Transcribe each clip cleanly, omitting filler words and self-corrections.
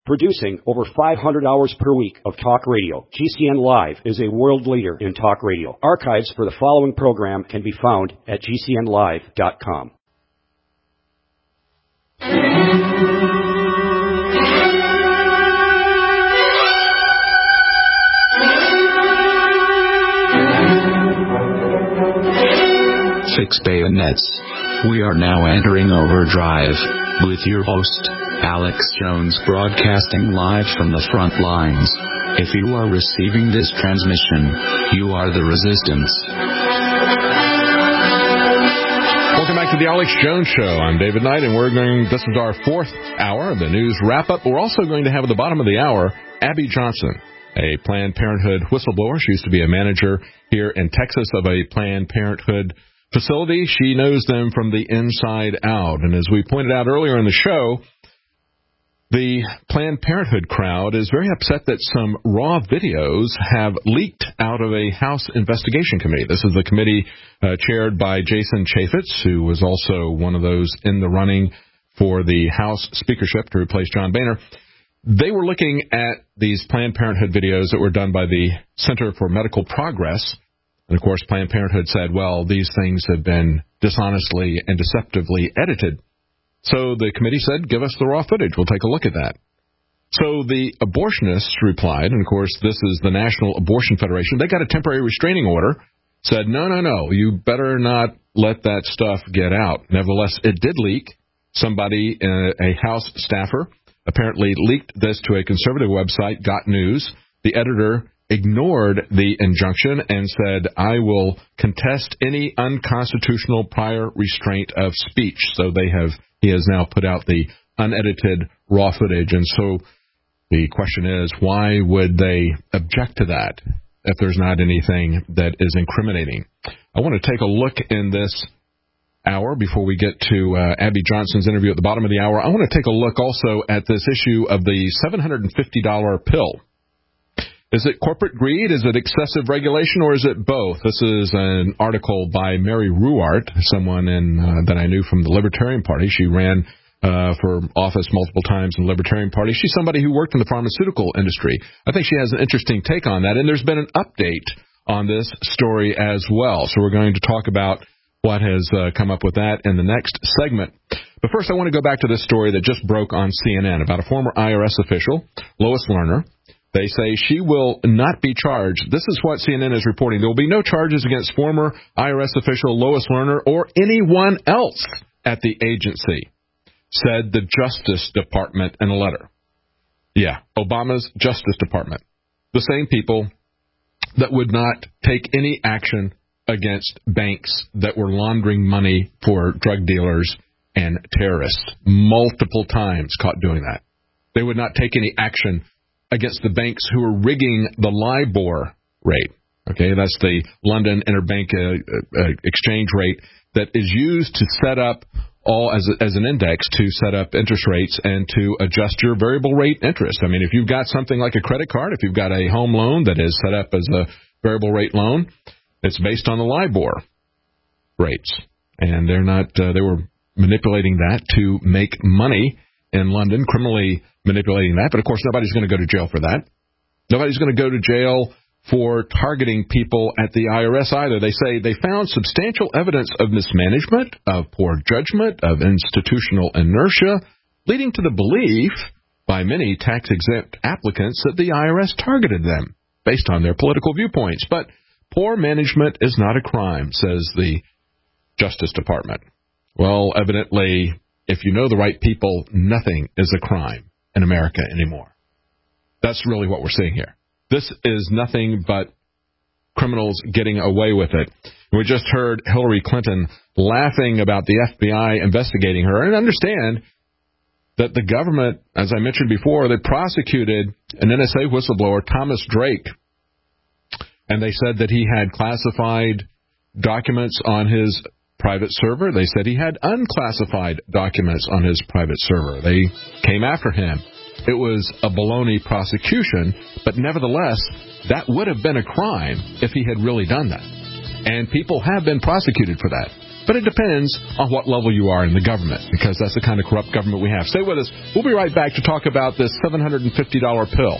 Producing over 500 hours per week of talk radio, GCN Live is a world leader in talk radio. Archives for the following program can be found at GCNlive.com. Fix bayonets. We are now entering overdrive with your host, Alex Jones, broadcasting live from the front lines. If you are receiving this transmission, you are the resistance. Welcome back to the Alex Jones Show. I'm David Knight, and this is our fourth hour of the news wrap-up. We're also going to have at the bottom of the hour, Abby Johnson, a Planned Parenthood whistleblower. She used to be a manager here in Texas of a Planned Parenthood facility. She knows them from the inside out. And as we pointed out earlier in the show, the Planned Parenthood crowd is very upset that some raw videos have leaked out of a House investigation committee. This is the committee chaired by Jason Chaffetz, who was also one of those in the running for the House speakership to replace John Boehner. They were looking at these Planned Parenthood videos that were done by the Center for Medical Progress. And, of course, Planned Parenthood said, well, these things have been dishonestly and deceptively edited. So the committee said, give us the raw footage. We'll take a look at that. So the abortionists replied, and, of course, this is the National Abortion Federation. They got a temporary restraining order, said, no, you better not let that stuff get out. Nevertheless, it did leak. Somebody, a House staffer, apparently leaked this to a conservative website, Got News. The editor ignored the injunction and said, I will contest any unconstitutional prior restraint of speech. So he has now put out the unedited raw footage. And so the question is, why would they object to that if there's not anything that is incriminating? I want to take a look in this hour before we get to Abby Johnson's interview at the bottom of the hour. I want to take a look also at this issue of the $750 pill. Is it corporate greed? Is it excessive regulation? Or is it both? This is an article by Mary Ruwart, someone that I knew from the Libertarian Party. She ran for office multiple times in the Libertarian Party. She's somebody who worked in the pharmaceutical industry. I think she has an interesting take on that. And there's been an update on this story as well. So we're going to talk about what has come up with that in the next segment. But first, I want to go back to this story that just broke on CNN about a former IRS official, Lois Lerner. They say she will not be charged. This is what CNN is reporting. There will be no charges against former IRS official Lois Lerner or anyone else at the agency, said the Justice Department in a letter. Yeah, Obama's Justice Department. The same people that would not take any action against banks that were laundering money for drug dealers and terrorists. Multiple times caught doing that. They would not take any action against the banks who are rigging the LIBOR rate. Okay, that's the London Interbank exchange rate that is used to set up as an index to set up interest rates and to adjust your variable rate interest. I mean, if you've got something like a credit card, if you've got a home loan that is set up as a variable rate loan, it's based on the LIBOR rates. And they were manipulating that to make money in London, criminally manipulating that. But, of course, nobody's going to go to jail for that. Nobody's going to go to jail for targeting people at the IRS either. They say they found substantial evidence of mismanagement, of poor judgment, of institutional inertia, leading to the belief by many tax-exempt applicants that the IRS targeted them based on their political viewpoints. But poor management is not a crime, says the Justice Department. Well, evidently, if you know the right people, nothing is a crime in America anymore. That's really what we're seeing here. This is nothing but criminals getting away with it. We just heard Hillary Clinton laughing about the FBI investigating her. And understand that the government, as I mentioned before, they prosecuted an NSA whistleblower, Thomas Drake. And they said that he had classified documents on his private server. They said he had unclassified documents on his private server. They came after him. It was a baloney prosecution, but nevertheless, that would have been a crime if he had really done that. And people have been prosecuted for that. But it depends on what level you are in the government, because that's the kind of corrupt government we have. Stay with us. We'll be right back to talk about this $750 pill.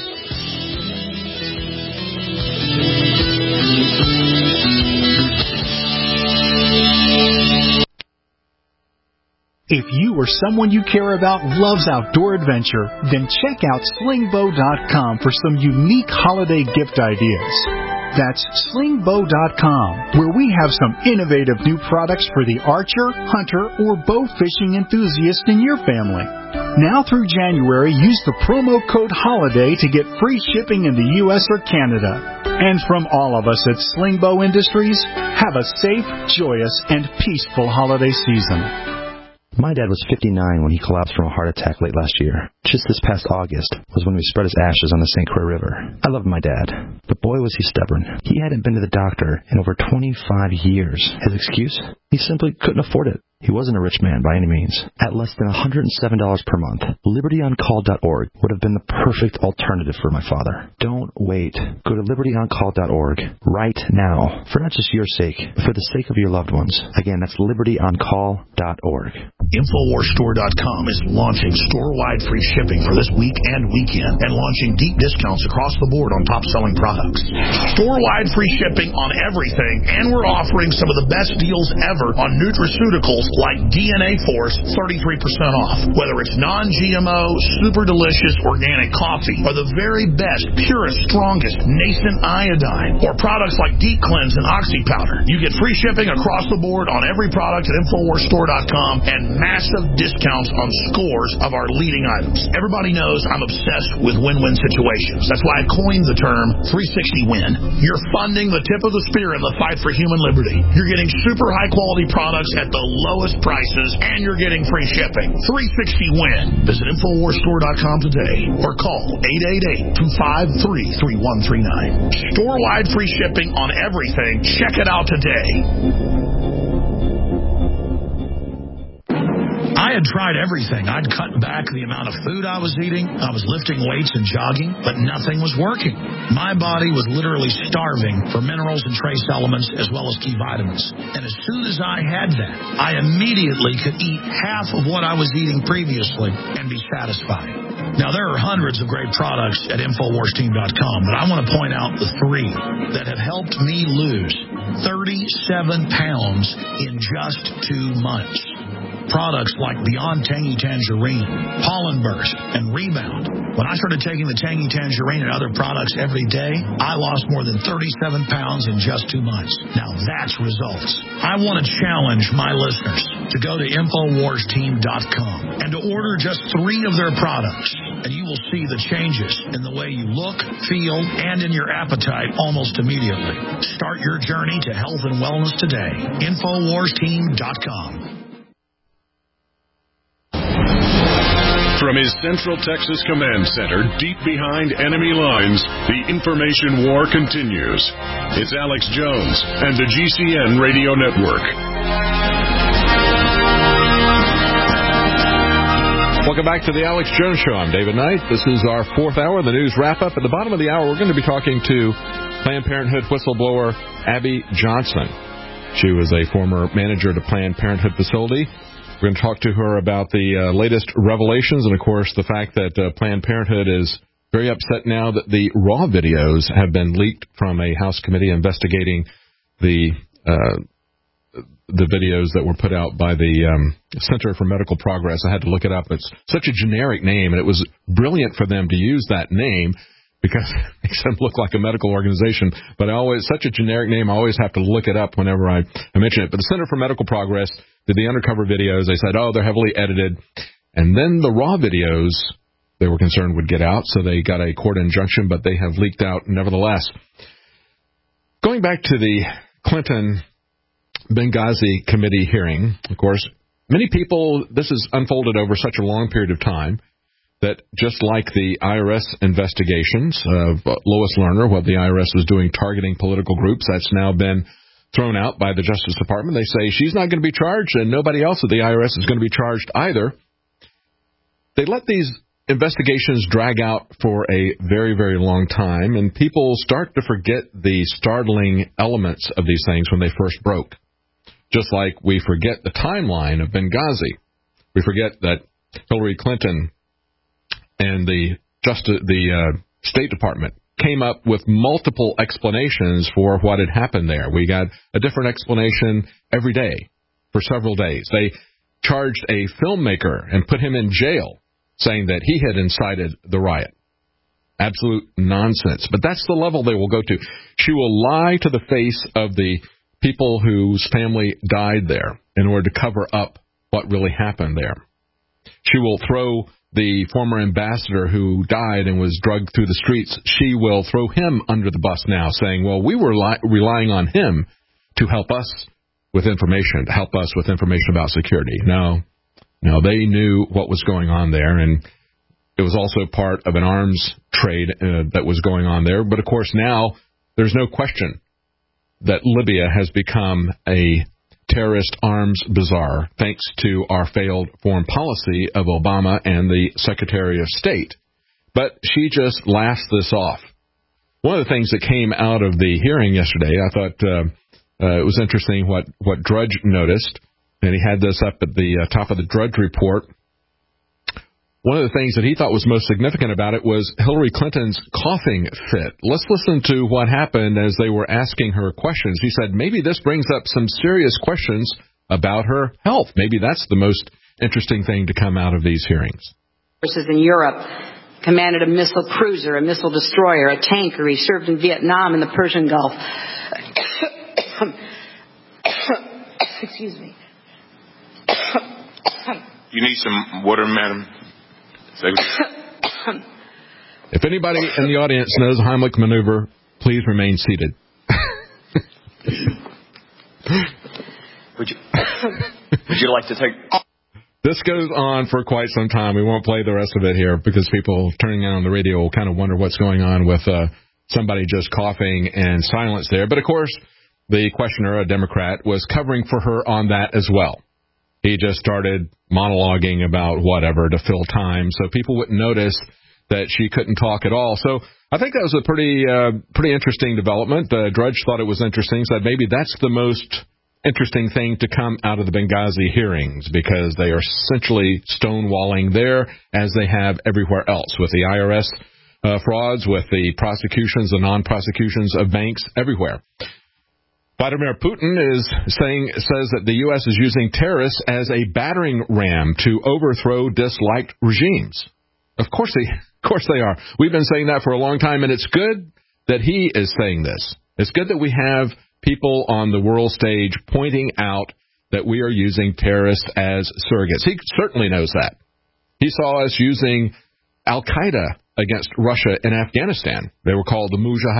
If you or someone you care about loves outdoor adventure, then check out slingbow.com for some unique holiday gift ideas. That's slingbow.com, where we have some innovative new products for the archer, hunter, or bow fishing enthusiast in your family. Now through January, use the promo code HOLIDAY to get free shipping in the U.S. or Canada. And from all of us at Slingbow Industries, have a safe, joyous, and peaceful holiday season. My dad was 59 when he collapsed from a heart attack late last year. Just this past August was when we spread his ashes on the St. Croix River. I loved my dad, but boy was he stubborn. He hadn't been to the doctor in over 25 years. His excuse? He simply couldn't afford it. He wasn't a rich man by any means. At less than $107 per month, LibertyOnCall.org would have been the perfect alternative for my father. Don't wait. Go to LibertyOnCall.org right now, for not just your sake, but for the sake of your loved ones. Again, that's LibertyOnCall.org. InfoWarsStore.com is launching store-wide free shipping for this week and weekend, and launching deep discounts across the board on top-selling products. Store-wide free shipping on everything, and we're offering some of the best deals ever on nutraceuticals like DNA Force, 33% off. Whether it's non-GMO, super delicious organic coffee, or the very best, purest, strongest nascent iodine, or products like Deep Cleanse and Oxy Powder, you get free shipping across the board on every product at InfoWarsStore.com and massive discounts on scores of our leading items. Everybody knows I'm obsessed with win-win situations. That's why I coined the term 360-win. You're funding the tip of the spear in the fight for human liberty. You're getting super high-quality products at the lowest prices, and you're getting free shipping. 360-win. Visit InfoWarsStore.com today or call 888-253-3139. Store-wide free shipping on everything. Check it out today. I had tried everything. I'd cut back the amount of food I was eating. I was lifting weights and jogging, but nothing was working. My body was literally starving for minerals and trace elements as well as key vitamins. And as soon as I had that, I immediately could eat half of what I was eating previously and be satisfied. Now, there are hundreds of great products at InfoWarsTeam.com, but I want to point out the three that have helped me lose 37 pounds in just 2 months. Products like Beyond Tangy Tangerine, Pollen Burst, and Rebound. When I started taking the Tangy Tangerine and other products every day, I lost more than 37 pounds in just 2 months. Now that's results. I want to challenge my listeners to go to InfoWarsTeam.com and to order just 3 of their products, and you will see the changes in the way you look, feel, and in your appetite almost immediately. Start your journey to health and wellness today. InfoWarsTeam.com. From his Central Texas Command Center, deep behind enemy lines, the information war continues. It's Alex Jones and the GCN Radio Network. Welcome back to the Alex Jones Show. I'm David Knight. This is our 4th hour, the news wrap-up. At the bottom of the hour, we're going to be talking to Planned Parenthood whistleblower Abby Johnson. She was a former manager at a Planned Parenthood facility. We're going to talk to her about the latest revelations and, of course, the fact that Planned Parenthood is very upset now that the raw videos have been leaked from a House committee investigating the videos that were put out by the Center for Medical Progress. I had to look it up. It's such a generic name, and it was brilliant for them to use that name because it makes them look like a medical organization. But such a generic name, I always have to look it up whenever I mention it. But the Center for Medical Progress did the undercover videos. They said, they're heavily edited. And then the raw videos, they were concerned would get out, so they got a court injunction, but they have leaked out nevertheless. Going back to the Clinton Benghazi committee hearing, of course, many people, this has unfolded over such a long period of time that just like the IRS investigations of Lois Lerner, what the IRS was doing targeting political groups, that's now been thrown out by the Justice Department. They say she's not going to be charged and nobody else at the IRS is going to be charged either. They let these investigations drag out for a very, very long time, and people start to forget the startling elements of these things when they first broke. Just like we forget the timeline of Benghazi. We forget that Hillary Clinton and the State Department came up with multiple explanations for what had happened there. We got a different explanation every day for several days. They charged a filmmaker and put him in jail, saying that he had incited the riot. Absolute nonsense. But that's the level they will go to. She will lie to the face of the people whose family died there in order to cover up what really happened there. She will throw the former ambassador who died and was drugged through the streets. She will throw him under the bus now, saying, well, we were relying on him to help us with information, to help us with information about security. No, they knew what was going on there, and it was also part of an arms trade that was going on there. But, of course, now there's no question that Libya has become a terrorist arms bazaar thanks to our failed foreign policy of Obama and the Secretary of State. But she just laughs this off. One of the things that came out of the hearing yesterday, I thought it was interesting what Drudge noticed, and he had this up at the top of the Drudge report. One of the things that he thought was most significant about it was Hillary Clinton's coughing fit. Let's listen to what happened as they were asking her questions. He said, maybe this brings up some serious questions about her health. Maybe that's the most interesting thing to come out of these hearings. Forces in Europe commanded a missile cruiser, a missile destroyer, a tanker. He served in Vietnam and the Persian Gulf. Excuse me. You need some water, madam? If anybody in the audience knows the Heimlich maneuver, please remain seated. Would you like to take... This goes on for quite some time. We won't play the rest of it here because people turning on the radio will kind of wonder what's going on with somebody just coughing and silence there. But, of course, the questioner, a Democrat, was covering for her on that as well. He just started monologuing about whatever to fill time so people wouldn't notice that she couldn't talk at all. So I think that was a pretty interesting development. Drudge thought it was interesting, said maybe that's the most interesting thing to come out of the Benghazi hearings because they are essentially stonewalling there as they have everywhere else with the IRS frauds, with the prosecutions, the non-prosecutions of banks everywhere. Vladimir Putin says that the U.S. is using terrorists as a battering ram to overthrow disliked regimes. Of course they are. We've been saying that for a long time, and it's good that he is saying this. It's good that we have people on the world stage pointing out that we are using terrorists as surrogates. He certainly knows that. He saw us using Al-Qaeda against Russia in Afghanistan. They were called the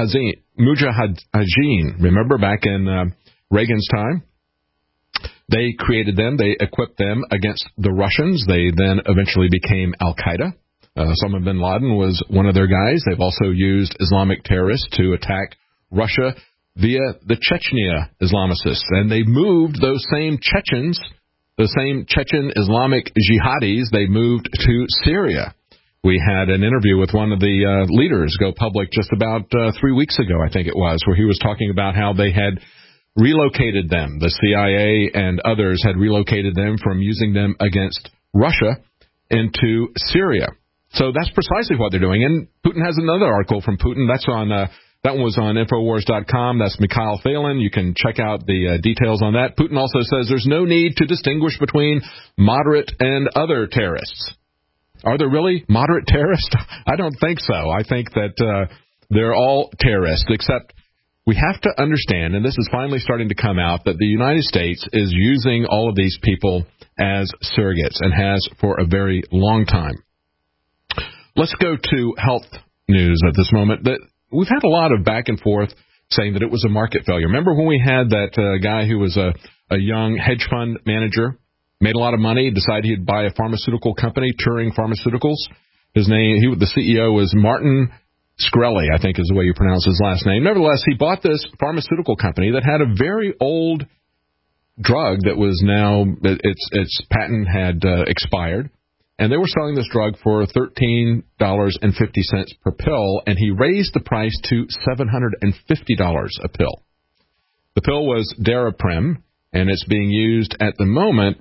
Mujahideen. Remember back in Reagan's time? They created them. They equipped them against the Russians. They then eventually became Al-Qaeda. Osama bin Laden was one of their guys. They've also used Islamic terrorists to attack Russia via the Chechnya Islamicists. And they moved those same Chechens, the same Chechen Islamic jihadis, they moved to Syria. We had an interview with one of the leaders go public just about 3 weeks ago, I think it was, where he was talking about how they had relocated them. The CIA and others had relocated them from using them against Russia into Syria. So that's precisely what they're doing. And Putin has another article from Putin. That's on that one was on Infowars.com. That's Mikhail Phelan. You can check out the details on that. Putin also says there's no need to distinguish between moderate and other terrorists. Are there really moderate terrorists? I don't think so. I think that they're all terrorists, except we have to understand, and this is finally starting to come out, that the United States is using all of these people as surrogates and has for a very long time. Let's go to health news at this moment. We've had a lot of back and forth saying that it was a market failure. Remember when we had that guy who was a young hedge fund manager, made a lot of money, decided he'd buy a pharmaceutical company, Turing Pharmaceuticals. His name, the CEO was Martin Shkreli, I think is the way you pronounce his last name. Nevertheless, he bought this pharmaceutical company that had a very old drug that was now, its patent had expired. And they were selling this drug for $13.50 per pill, and he raised the price to $750 a pill. The pill was Daraprim, and it's being used at the moment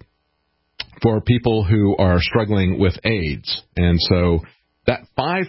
for people who are struggling with AIDS. And so that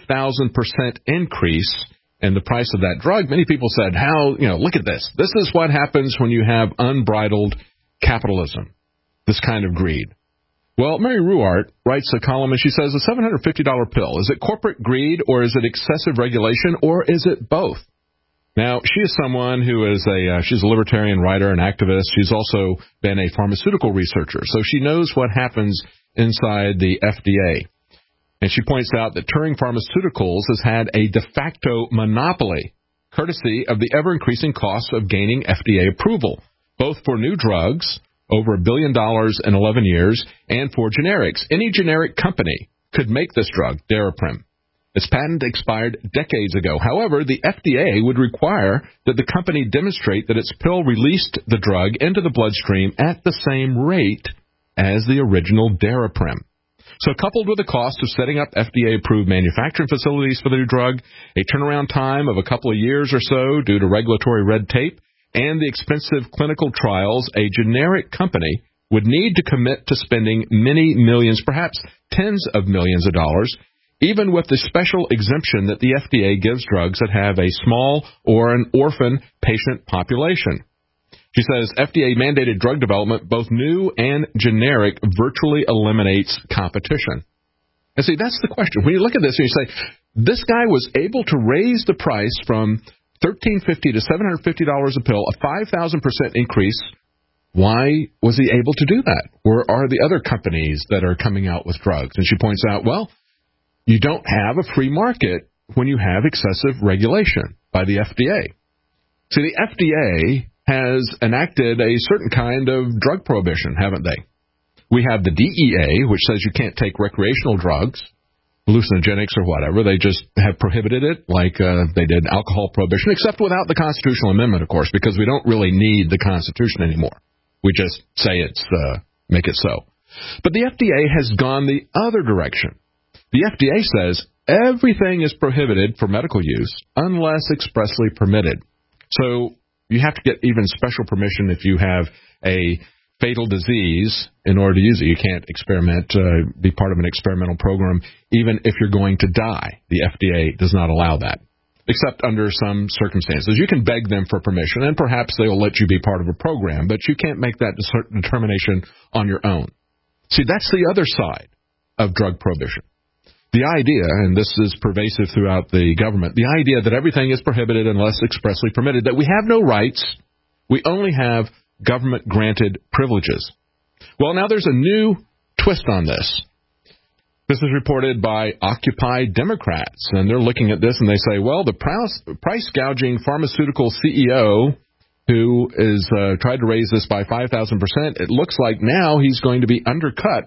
5,000% increase in the price of that drug, many people said, look at this. This is what happens when you have unbridled capitalism, this kind of greed. Well, Mary Ruwart writes a column, and she says, a $750 pill, is it corporate greed, or is it excessive regulation, or is it both? Now, she is someone who is she's a libertarian writer and activist. She's also been a pharmaceutical researcher, so she knows what happens inside the FDA. And she points out that Turing Pharmaceuticals has had a de facto monopoly, courtesy of the ever-increasing cost of gaining FDA approval, both for new drugs, over $1 billion in 11 years, and for generics. Any generic company could make this drug, Daraprim. Its patent expired decades ago. However, the FDA would require that the company demonstrate that its pill released the drug into the bloodstream at the same rate as the original Daraprim. So coupled with the cost of setting up FDA-approved manufacturing facilities for the new drug, a turnaround time of a couple of years or so due to regulatory red tape, and the expensive clinical trials, a generic company would need to commit to spending many millions, perhaps tens of millions of dollars, even with the special exemption that the FDA gives drugs that have a small or an orphan patient population. She says FDA-mandated drug development, both new and generic, virtually eliminates competition. And see, that's the question. When you look at this and you say, this guy was able to raise the price from $1,350 to $750 a pill, a 5,000% increase. Why was he able to do that? Where are the other companies that are coming out with drugs? And she points out, well, you don't have a free market when you have excessive regulation by the FDA. See, the FDA has enacted a certain kind of drug prohibition, haven't they? We have the DEA, which says you can't take recreational drugs, hallucinogenics or whatever. They just have prohibited it like they did alcohol prohibition, except without the constitutional amendment, of course, because we don't really need the Constitution anymore. We just say make it so. But the FDA has gone the other direction. The FDA says everything is prohibited for medical use unless expressly permitted. So you have to get even special permission if you have a fatal disease in order to use it. You can't be part of an experimental program, even if you're going to die. The FDA does not allow that, except under some circumstances. You can beg them for permission, and perhaps they will let you be part of a program, but you can't make that determination on your own. See, that's the other side of drug prohibition. The idea, and this is pervasive throughout the government, the idea that everything is prohibited unless expressly permitted, that we have no rights, we only have government-granted privileges. Well, now there's a new twist on this. This is reported by Occupy Democrats, and they're looking at this and they say, well, the price-gouging pharmaceutical CEO who is tried to raise this by 5,000%, it looks like now he's going to be undercut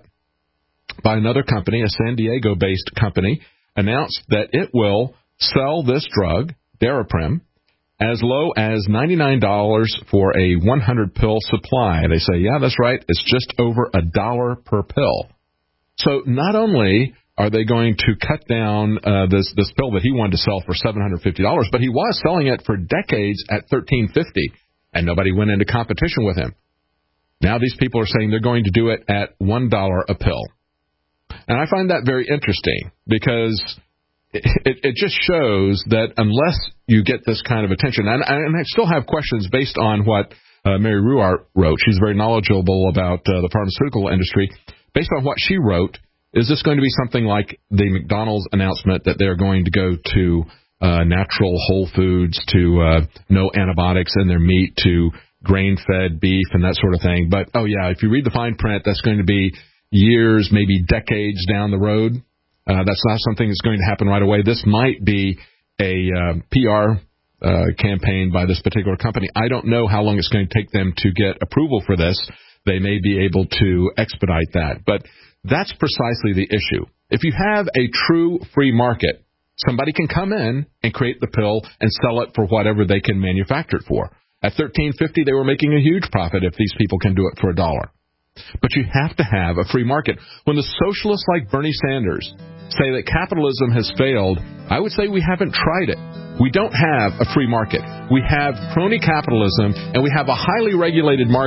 by another company, a San Diego-based company, announced that it will sell this drug, Daraprim, as low as $99 for a 100-pill supply. They say, yeah, that's right, it's just over $1 per pill. So not only are they going to cut down this pill that he wanted to sell for $750, but he was selling it for decades at $13.50, and nobody went into competition with him. Now these people are saying they're going to do it at $1 a pill. And I find that very interesting because it just shows that unless you get this kind of attention, and I still have questions based on what Mary Ruwart wrote. She's very knowledgeable about the pharmaceutical industry. Based on what she wrote, is this going to be something like the McDonald's announcement that they're going to go to natural whole foods, to no antibiotics in their meat, to grain-fed beef and that sort of thing? But, oh, yeah, if you read the fine print, that's going to be years, maybe decades down the road. That's not something that's going to happen right away. This might be a PR campaign by this particular company. I don't know how long it's going to take them to get approval for this. They may be able to expedite that. But that's precisely the issue. If you have a true free market, somebody can come in and create the pill and sell it for whatever they can manufacture it for. At $13.50, they were making a huge profit if these people can do it for $1. But you have to have a free market. When the socialists like Bernie Sanders say that capitalism has failed, I would say we haven't tried it. We don't have a free market. We have crony capitalism, and we have a highly regulated market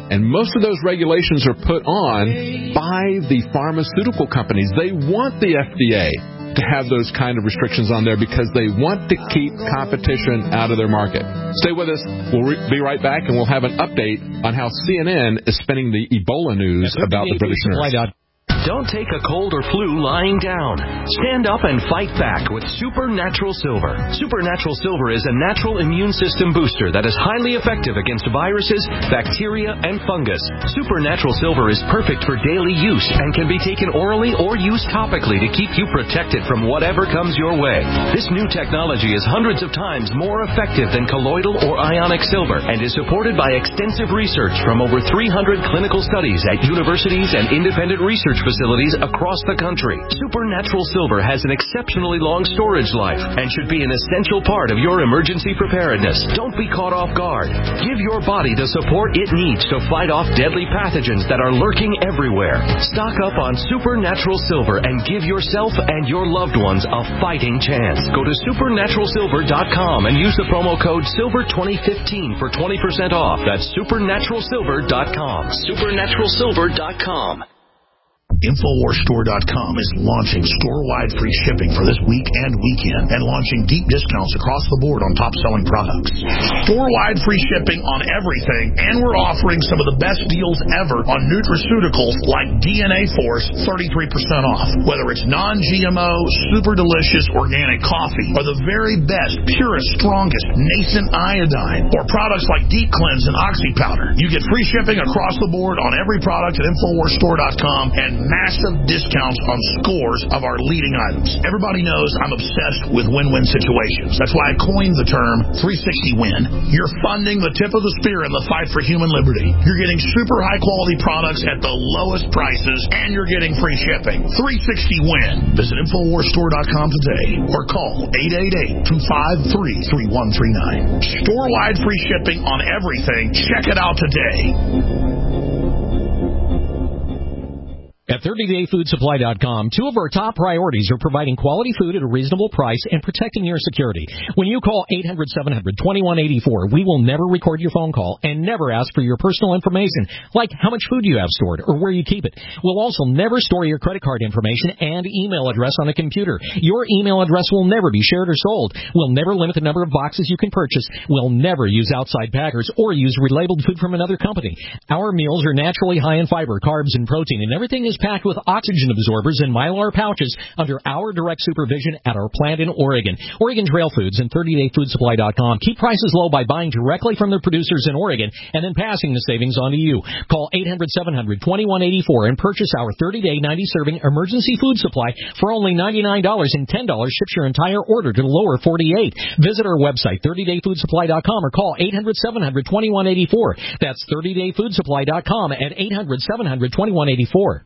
And most of those regulations are put on by the pharmaceutical companies. They want the FDA to have those kind of restrictions on there because they want to keep competition out of their market. Stay with us. We'll be right back, and we'll have an update on how CNN is spinning the Ebola news about the British nurse. Don't take a cold or flu lying down. Stand up and fight back with Supernatural Silver. Supernatural Silver is a natural immune system booster that is highly effective against viruses, bacteria, and fungus. Supernatural Silver is perfect for daily use and can be taken orally or used topically to keep you protected from whatever comes your way. This new technology is hundreds of times more effective than colloidal or ionic silver and is supported by extensive research from over 300 clinical studies at universities and independent research facilities across the country. Supernatural Silver has an exceptionally long storage life and should be an essential part of your emergency preparedness. Don't be caught off guard. Give your body the support it needs to fight off deadly pathogens that are lurking everywhere. Stock up on Supernatural Silver and give yourself and your loved ones a fighting chance. Go to supernaturalsilver.com and use the promo code SILVER2015 for 20% off. That's supernaturalsilver.com. supernaturalsilver.com. InfoWarsStore.com is launching store-wide free shipping for this week and weekend and launching deep discounts across the board on top-selling products. Store-wide free shipping on everything, and we're offering some of the best deals ever on nutraceuticals like DNA Force, 33% off. Whether it's non-GMO, super delicious organic coffee, or the very best, purest, strongest nascent iodine, or products like Deep Cleanse and Oxy Powder, you get free shipping across the board on every product at InfoWarsStore.com and massive discounts on scores of our leading items. Everybody knows I'm obsessed with win-win situations. That's why I coined the term 360 Win. You're funding the tip of the spear in the fight for human liberty. You're getting super high-quality products at the lowest prices, and you're getting free shipping. 360 Win. Visit InfoWarsStore.com today or call 888-253-3139. Store-wide free shipping on everything. Check it out today. At 30dayfoodsupply.com, two of our top priorities are providing quality food at a reasonable price and protecting your security. When you call 800-700-2184, we will never record your phone call and never ask for your personal information, like how much food you have stored or where you keep it. We'll also never store your credit card information and email address on a computer. Your email address will never be shared or sold. We'll never limit the number of boxes you can purchase. We'll never use outside packers or use relabeled food from another company. Our meals are naturally high in fiber, carbs, and protein, and everything is packed with oxygen absorbers and Mylar pouches under our direct supervision at our plant in Oregon. Oregon Trail Foods and 30dayfoodsupply.com keep prices low by buying directly from the producers in Oregon and then passing the savings on to you. Call 800-700-2184 and purchase our 30-day 90-serving emergency food supply for only $99, and $10 ships your entire order to the lower 48. Visit our website, 30dayfoodsupply.com, or call 800-700-2184. That's 30dayfoodsupply.com at 800-700-2184.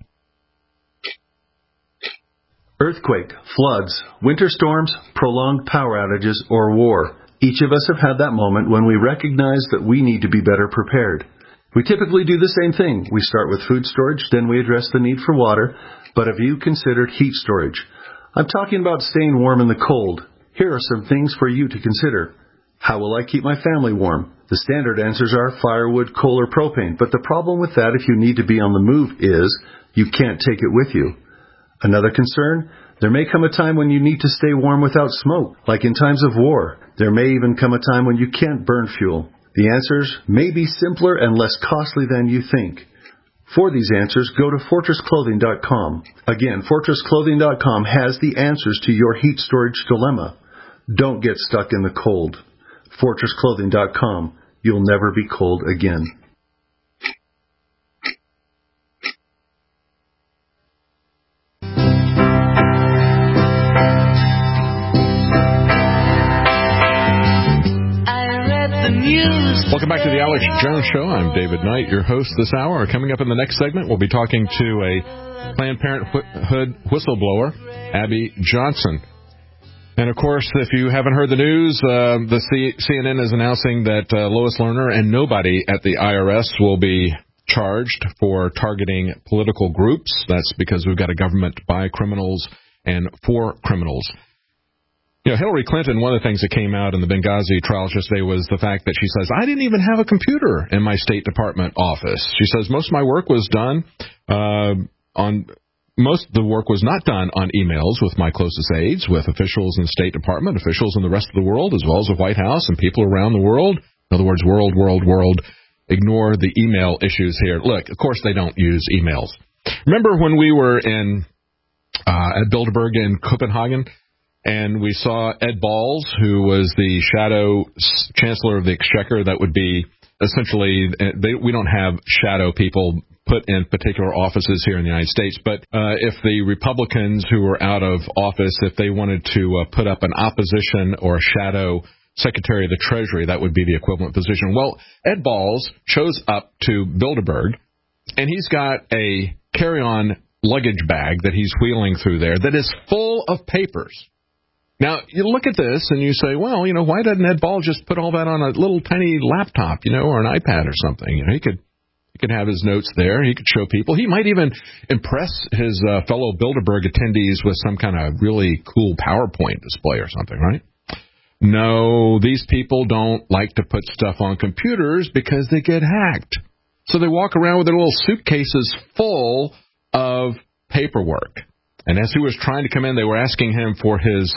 Earthquake, floods, winter storms, prolonged power outages, or war. Each of us have had that moment when we recognize that we need to be better prepared. We typically do the same thing. We start with food storage, then we address the need for water. But have you considered heat storage? I'm talking about staying warm in the cold. Here are some things for you to consider. How will I keep my family warm? The standard answers are firewood, coal, or propane. But the problem with that if you need to be on the move is you can't take it with you. Another concern, there may come a time when you need to stay warm without smoke, like in times of war. There may even come a time when you can't burn fuel. The answers may be simpler and less costly than you think. For these answers, go to FortressClothing.com. Again, FortressClothing.com has the answers to your heat storage dilemma. Don't get stuck in the cold. FortressClothing.com. You'll never be cold again. Welcome back to the Alex Jones Show. I'm David Knight, your host this hour. Coming up in the next segment, we'll be talking to a Planned Parenthood whistleblower, Abby Johnson. And, of course, if you haven't heard the news, the CNN is announcing that Lois Lerner and nobody at the IRS will be charged for targeting political groups. That's because we've got a government by criminals and for criminals. Hillary Clinton, one of the things that came out in the Benghazi trials yesterday was the fact that she says, I didn't even have a computer in my State Department office. She says most of my work was done most of the work was not done on emails with my closest aides, with officials in the State Department, officials in the rest of the world, as well as the White House and people around the world. In other words, world. Ignore the email issues here. Look, of course they don't use emails. Remember when we were at Bilderberg in Copenhagen, and we saw Ed Balls, who was the shadow chancellor of the Exchequer? That would be essentially, we don't have shadow people put in particular offices here in the United States, but if the Republicans who were out of office, if they wanted to put up an opposition or a shadow Secretary of the Treasury, that would be the equivalent position. Well, Ed Balls shows up to Bilderberg, and he's got a carry-on luggage bag that he's wheeling through there that is full of papers. Now, you look at this and you say, well, why doesn't Ed Balls just put all that on a little tiny laptop, or an iPad or something? He could have his notes there. He could show people. He might even impress his fellow Bilderberg attendees with some kind of really cool PowerPoint display or something, right? No, these people don't like to put stuff on computers because they get hacked. So they walk around with their little suitcases full of paperwork. And as he was trying to come in, they were asking him for his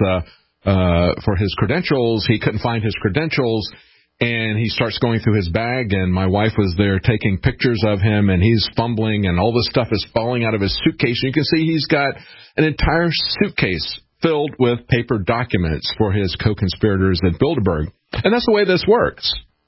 credentials. He couldn't find his credentials, and he starts going through his bag, and my wife was there taking pictures of him, and he's fumbling, and all this stuff is falling out of his suitcase. And you can see he's got an entire suitcase filled with paper documents for his co-conspirators at Bilderberg. And that's the way this works.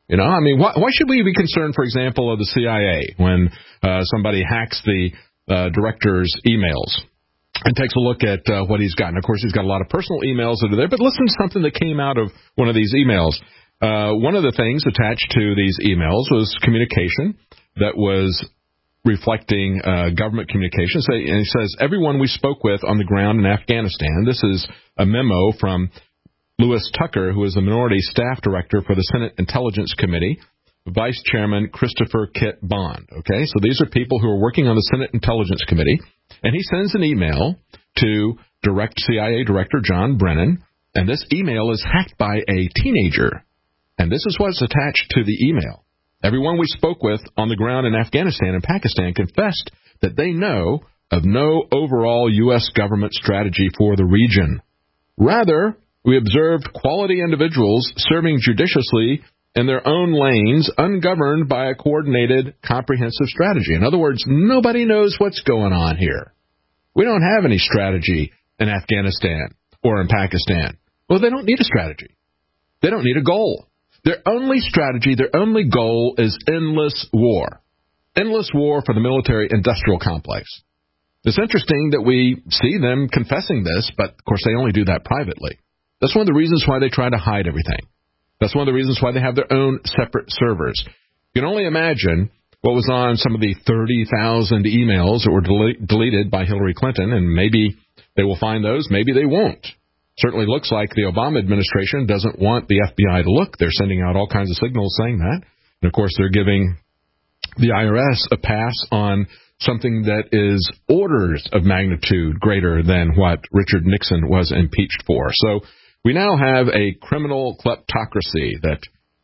Why should we be concerned, for example, of the CIA when somebody hacks the director's emails and takes a look at what he's got? And, of course, he's got a lot of personal emails that are there. But listen to something that came out of one of these emails. One of the things attached to these emails was communication that was reflecting government communication. And he says, everyone we spoke with on the ground in Afghanistan, this is a memo from Louis Tucker, who is the Minority Staff Director for the Senate Intelligence Committee, Vice Chairman Christopher Kit Bond. Okay, so these are people who are working on the Senate Intelligence Committee. And he sends an email to CIA Director John Brennan, and this email is hacked by a teenager. And this is what's attached to the email. Everyone we spoke with on the ground in Afghanistan and Pakistan confessed that they know of no overall U.S. government strategy for the region. Rather, we observed quality individuals serving judiciously in their own lanes, ungoverned by a coordinated, comprehensive strategy. In other words, nobody knows what's going on here. We don't have any strategy in Afghanistan or in Pakistan. Well, they don't need a strategy. They don't need a goal. Their only strategy, their only goal is endless war. Endless war for the military-industrial complex. It's interesting that we see them confessing this, but, of course, they only do that privately. That's one of the reasons why they try to hide everything. That's one of the reasons why they have their own separate servers. You can only imagine what was on some of the 30,000 emails that were deleted by Hillary Clinton, and maybe they will find those, maybe they won't. Certainly looks like the Obama administration doesn't want the FBI to look. They're sending out all kinds of signals saying that. And, of course, they're giving the IRS a pass on something that is orders of magnitude greater than what Richard Nixon was impeached for. So we now have a criminal kleptocracy that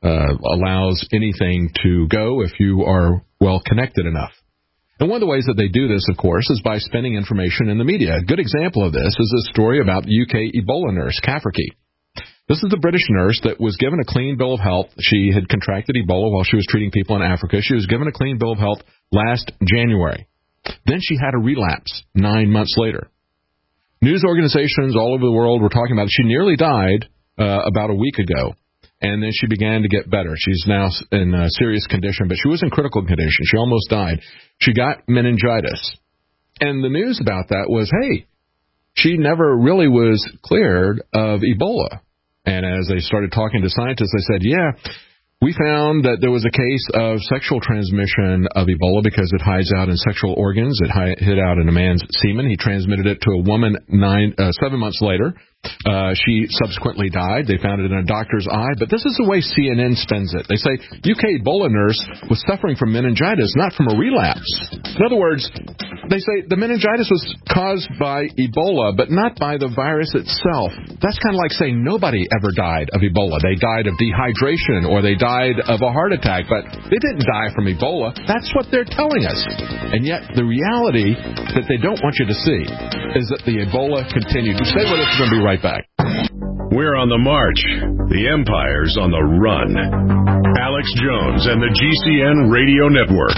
allows anything to go if you are well connected enough. And one of the ways that they do this, of course, is by spending information in the media. A good example of this is a story about the UK Ebola nurse, Cafferkey. This is the British nurse that was given a clean bill of health. She had contracted Ebola while she was treating people in Africa. She was given a clean bill of health last January. Then she had a relapse 9 months later. News organizations all over the world were talking about it. She nearly died about a week ago, and then she began to get better. She's now in a serious condition, but she was in critical condition. She almost died. She got meningitis. And the news about that was, hey, she never really was cleared of Ebola. And as they started talking to scientists, they said, yeah, we found that there was a case of sexual transmission of Ebola because it hides out in sexual organs. It hid out in a man's semen. He transmitted it to a woman 7 months later. She subsequently died. They found it in a doctor's eye. But this is the way CNN spins it. They say UK Ebola nurse was suffering from meningitis, not from a relapse. In other words, they say the meningitis was caused by Ebola, but not by the virus itself. That's kind of like saying nobody ever died of Ebola. They died of dehydration or they died of a heart attack, but they didn't die from Ebola. That's what they're telling us. And yet the reality that they don't want you to see is that the Ebola continued. Stay with us. We're going to be right back. We're on the march. The empire's on the run. Alex Jones and the GCN Radio Network.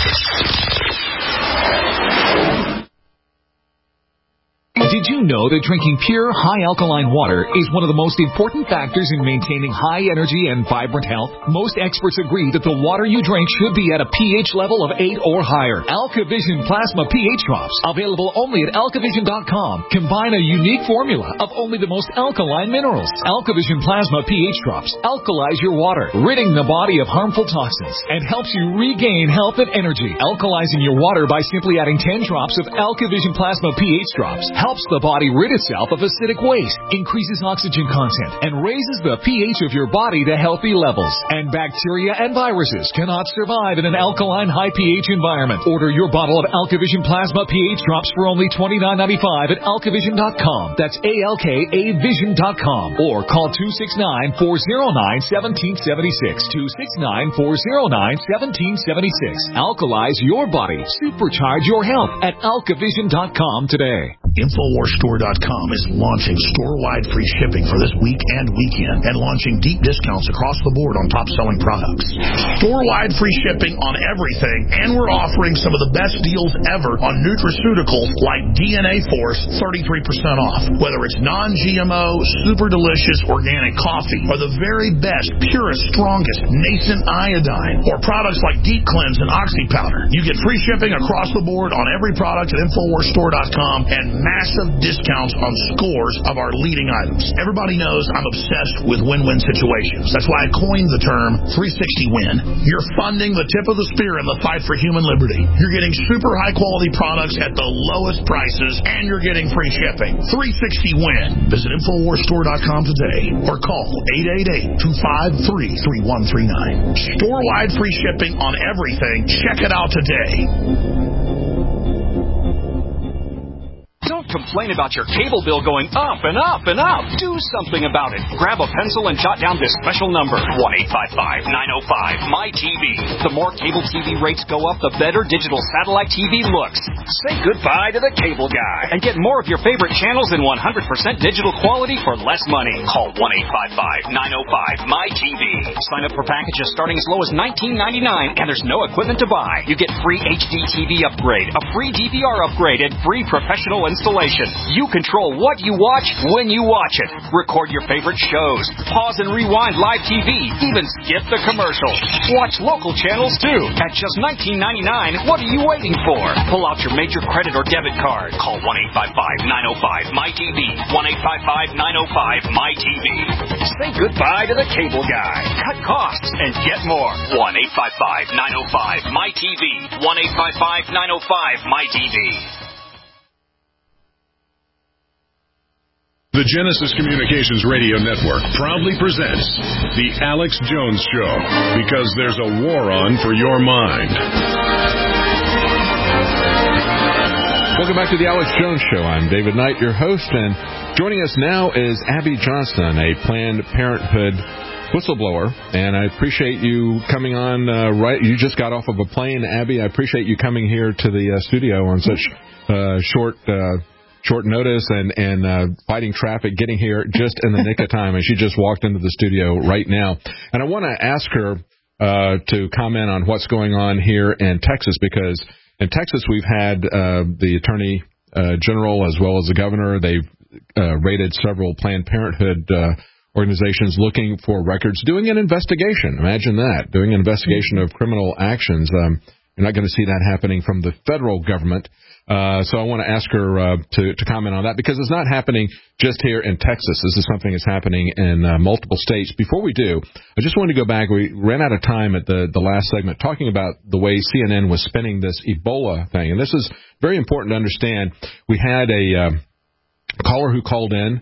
Did you know that drinking pure, high-alkaline water is one of the most important factors in maintaining high energy and vibrant health? Most experts agree that the water you drink should be at a pH level of 8 or higher. AlkaVision Plasma pH Drops, available only at alkavision.com, combine a unique formula of only the most alkaline minerals. AlkaVision Plasma pH Drops alkalize your water, ridding the body of harmful toxins, and helps you regain health and energy. Alkalizing your water by simply adding 10 drops of AlkaVision Plasma pH Drops helps the body rid itself of acidic waste, increases oxygen content, and raises the pH of your body to healthy levels. And bacteria and viruses cannot survive in an alkaline high pH environment. Order your bottle of AlkaVision Plasma pH Drops for only $29.95 at alkavision.com. That's ALKAvision.com. Or call 269-409-1776. 269-409-1776. Alkalize your body. Supercharge your health at alkavision.com today. InfoWarsStore.com is launching store-wide free shipping for this week and weekend and launching deep discounts across the board on top-selling products. Store-wide free shipping on everything, and we're offering some of the best deals ever on nutraceuticals like DNA Force, 33% off. Whether it's non-GMO, super delicious organic coffee, or the very best, purest, strongest nascent iodine, or products like Deep Cleanse and Oxy Powder, you get free shipping across the board on every product at InfoWarsStore.com and massive discounts on scores of our leading items. Everybody knows I'm obsessed with win-win situations. That's why I coined the term 360 win. You're funding the tip of the spear in the fight for human liberty. You're getting super high-quality products at the lowest prices, and you're getting free shipping. 360 win. Visit InfoWarsStore.com today or call 888-253-3139. Store-wide free shipping on everything. Check it out today. Don't complain about your cable bill going up and up and up. Do something about it. Grab a pencil and jot down this special number, 1-855-905-MY-TV. The more cable TV rates go up, the better digital satellite TV looks. Say goodbye to the cable guy and get more of your favorite channels in 100% digital quality for less money. Call 1-855-905-MY-TV. Sign up for packages starting as low as $19.99, and there's no equipment to buy. You get free HD TV upgrade, a free DVR upgrade, and free professional installation. You control what you watch when you watch it. Record your favorite shows. Pause and rewind live TV. Even skip the commercials. Watch local channels too. At just $19.99, what are you waiting for? Pull out your major credit or debit card. Call 1-855-905-MY-TV. 1-855-905-MY-TV. Say goodbye to the cable guy. Cut costs and get more. 1-855-905-MY-TV. 1-855-905-MY-TV. The Genesis Communications Radio Network proudly presents The Alex Jones Show, because there's a war on for your mind. Welcome back to The Alex Jones Show. I'm David Knight, your host, and joining us now is Abby Johnston, a Planned Parenthood whistleblower, and I appreciate you coming on you just got off of a plane, Abby. I appreciate you coming here to the studio on such short notice and fighting traffic, getting here just in the nick of time, and she just walked into the studio right now. And I want to ask her to comment on what's going on here in Texas, because in Texas we've had the Attorney General as well as the governor. They've raided several Planned Parenthood organizations looking for records, doing an investigation. Imagine that, doing an investigation of criminal actions. You're not going to see that happening from the federal government. So I want to ask her to comment on that, because it's not happening just here in Texas. This is something that's happening in multiple states. Before we do, I just wanted to go back. We ran out of time at the last segment talking about the way CNN was spinning this Ebola thing. And this is very important to understand. We had a caller who called in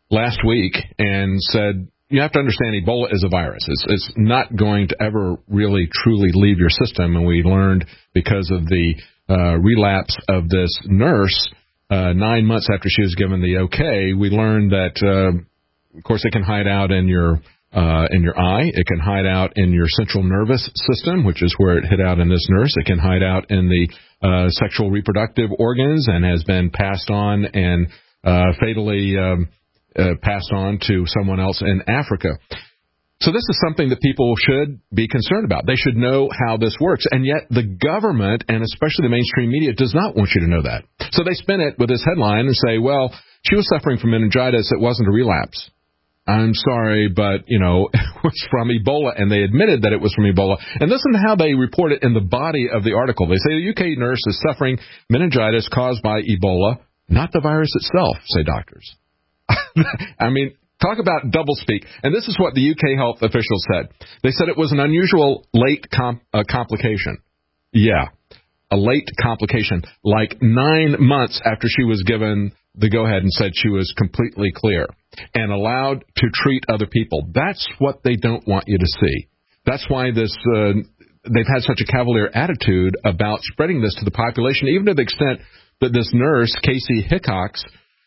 last week and said, you have to understand Ebola is a virus. It's not going to ever really truly leave your system. And we learned because of the relapse of this nurse 9 months after she was given the okay, we learned that, of course, it can hide out in your eye. It can hide out in your central nervous system, which is where it hid out in this nurse. It can hide out in the sexual reproductive organs and has been passed on and fatally passed on to someone else in Africa. So this is something that people should be concerned about. They should know how this works. And yet the government, and especially the mainstream media, does not want you to know that. So they spin it with this headline and say, well, she was suffering from meningitis. It wasn't a relapse. I'm sorry, but, it was from Ebola, and they admitted that it was from Ebola. And listen to how they report it in the body of the article. They say the UK nurse is suffering meningitis caused by Ebola, not the virus itself, say doctors. I mean, talk about doublespeak. And this is what the UK health officials said. They said it was an unusual late complication. Yeah, a late complication, like 9 months after she was given the go-ahead and said she was completely clear and allowed to treat other people. That's what they don't want you to see. That's why they've had such a cavalier attitude about spreading this to the population, even to the extent that this nurse, Casey Hickox,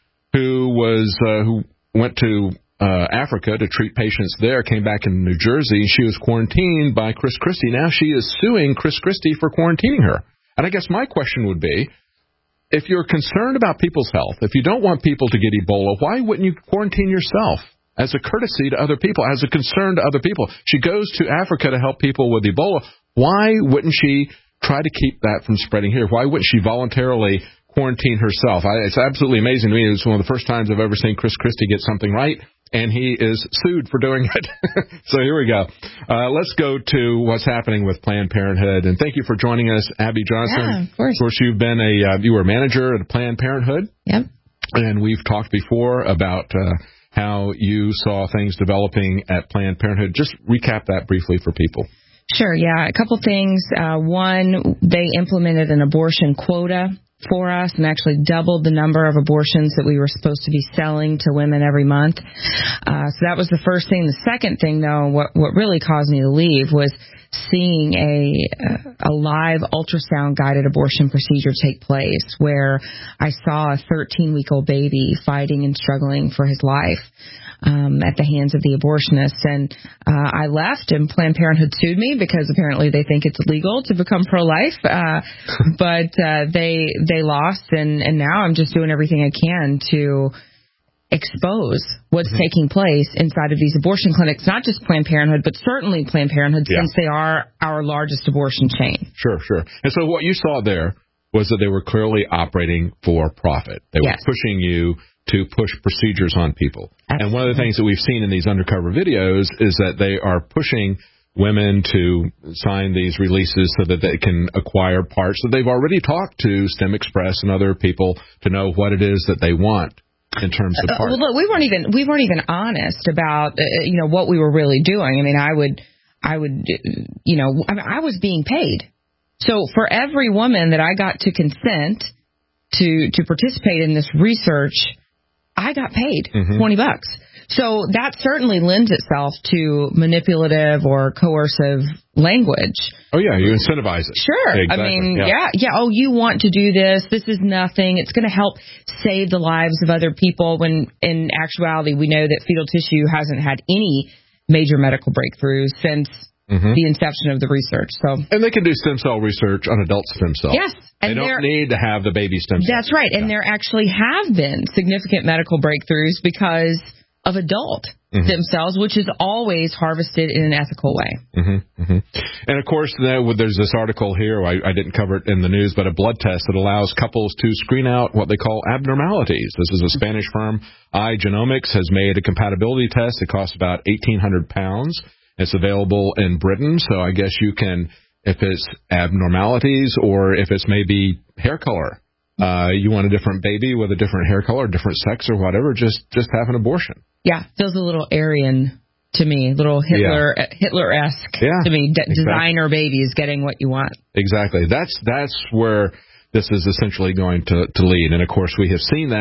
who went to Africa to treat patients there, came back in New Jersey. She was quarantined by Chris Christie. Now she is suing Chris Christie for quarantining her. And I guess my question would be, if you're concerned about people's health, if you don't want people to get Ebola, why wouldn't you quarantine yourself as a courtesy to other people, as a concern to other people? She goes to Africa to help people with Ebola. Why wouldn't she try to keep that from spreading here? Why wouldn't she voluntarily quarantine herself? It's absolutely amazing to me. It's one of the first times I've ever seen Chris Christie get something right, and he is sued for doing it. So here we go. Let's go to what's happening with Planned Parenthood. And thank you for joining us, Abby Johnson. Yeah, of course. Of course, you were a manager at Planned Parenthood. Yep. And we've talked before about how you saw things developing at Planned Parenthood. Just recap that briefly for people. Sure, yeah. A couple things. One, they implemented an abortion quota for us and actually doubled the number of abortions that we were supposed to be selling to women every month. So that was the first thing. The second thing, though, what really caused me to leave was seeing a live ultrasound-guided abortion procedure take place where I saw a 13-week-old baby fighting and struggling for his life at the hands of the abortionists. And I left, and Planned Parenthood sued me because apparently they think it's illegal to become pro-life. But they lost, and now I'm just doing everything I can to expose what's taking place inside of these abortion clinics, not just Planned Parenthood, but certainly Planned Parenthood, since they are our largest abortion chain. Sure. And so what you saw there was that they were clearly operating for profit. They were pushing you to push procedures on people. Absolutely. And one of the things that we've seen in these undercover videos is that they are pushing women to sign these releases so that they can acquire parts that they've already talked to STEM Express and other people to know what it is that they want in terms of parts. Well, look, we weren't even honest about what we were really doing. I mean, I was being paid. So for every woman that I got to consent to participate in this research, I got paid $20. So that certainly lends itself to manipulative or coercive language. Oh, yeah, you incentivize it. Sure. Exactly. I mean, yeah. Oh, you want to do this. This is nothing. It's going to help save the lives of other people, when in actuality we know that fetal tissue hasn't had any major medical breakthroughs since the inception of the research. And they can do stem cell research on adult stem cells. Yes. And they don't need to have the baby stem cells. That's right. And there actually have been significant medical breakthroughs because of adult stem cells, which is always harvested in an ethical way. And, of course, there's this article here, I didn't cover it in the news, but a blood test that allows couples to screen out what they call abnormalities. This is a Spanish firm. iGenomics has made a compatibility test. It costs about £1,800. It's available in Britain, so I guess you can, if it's abnormalities or if it's maybe hair color, you want a different baby with a different hair color, different sex or whatever, just have an abortion. Yeah, feels a little Aryan to me, a little Hitler-esque to me. Designer babies getting what you want. Exactly. That's where this is essentially going to lead. And, of course, we have seen that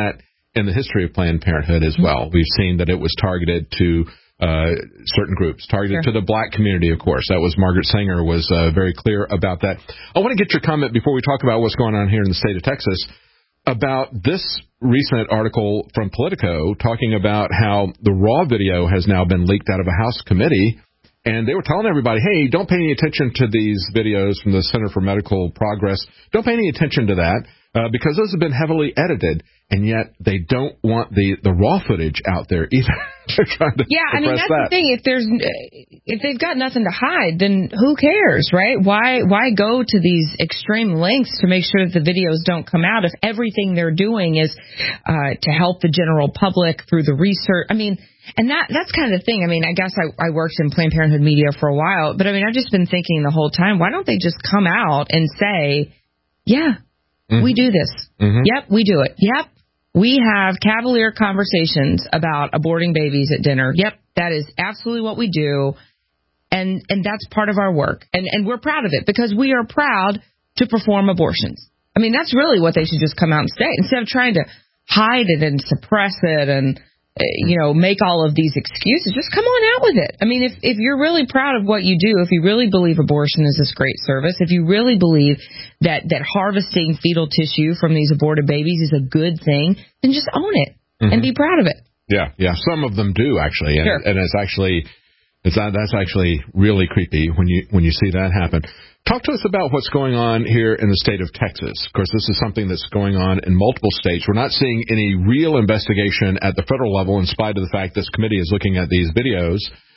in the history of Planned Parenthood as well. We've seen that it was targeted to certain groups, targeted to the black community, of course. That was Margaret Sanger was very clear about that. I want to get your comment before we talk about what's going on here in the state of Texas about this recent article from Politico talking about how the raw video has now been leaked out of a House committee. And they were telling everybody, hey, don't pay any attention to these videos from the Center for Medical Progress. Don't pay any attention to that because those have been heavily edited. And yet they don't want the raw footage out there either. They're trying to that's the thing. If they've got nothing to hide, then who cares, right? Why go to these extreme lengths to make sure that the videos don't come out if everything they're doing is to help the general public through the research? I mean, and that's kind of the thing. I mean, I guess I worked in Planned Parenthood media for a while, but I mean, I've just been thinking the whole time, why don't they just come out and say, we do this. Yep, we do it. Yep. We have cavalier conversations about aborting babies at dinner. Yep, that is absolutely what we do. And that's part of our work. And we're proud of it because we are proud to perform abortions. I mean, that's really what they should just come out and say instead of trying to hide it and suppress it and, make all of these excuses. Just come on out with it. I mean, if you're really proud of what you do, if you really believe abortion is this great service, if you really believe that harvesting fetal tissue from these aborted babies is a good thing, then just own it and be proud of it. Yeah. Some of them do actually, and, sure. And that's actually really creepy when you see that happen. Talk to us about what's going on here in the state of Texas. Of course, this is something that's going on in multiple states. We're not seeing any real investigation at the federal level in spite of the fact this committee is looking at these videos.